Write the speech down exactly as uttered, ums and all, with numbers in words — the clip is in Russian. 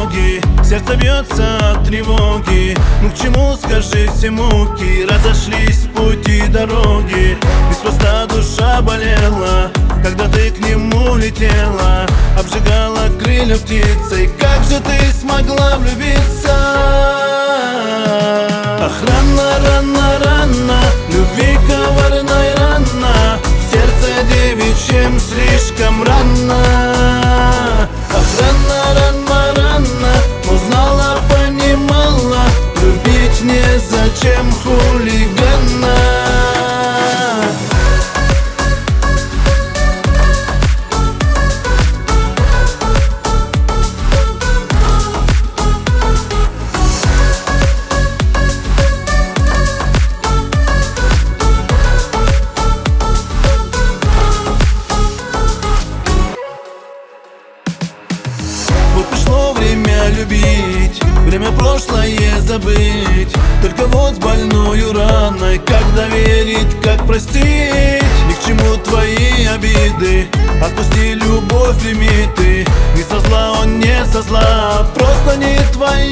дороги, сердце бьется от тревоги. Ну к чему, скажи, все муки? Разошлись пути дороги. Неспроста душа болела, когда ты к нему летела, обжигала крылья птицей. Как же ты смогла влюбиться? Ах, рано, рано, рано, любви коварной рано, в сердце девичьем слишком рано. Ах, рано, рано, рано, узнала, понимала, любить незачем хулигана. Вот пришло время любить, время прошлое забыть. Только вот с больною раной, как доверить, как простить? Ни к чему твои обиды, отпусти любовь, лимиты. Не со зла он, не со зла, просто не твоя.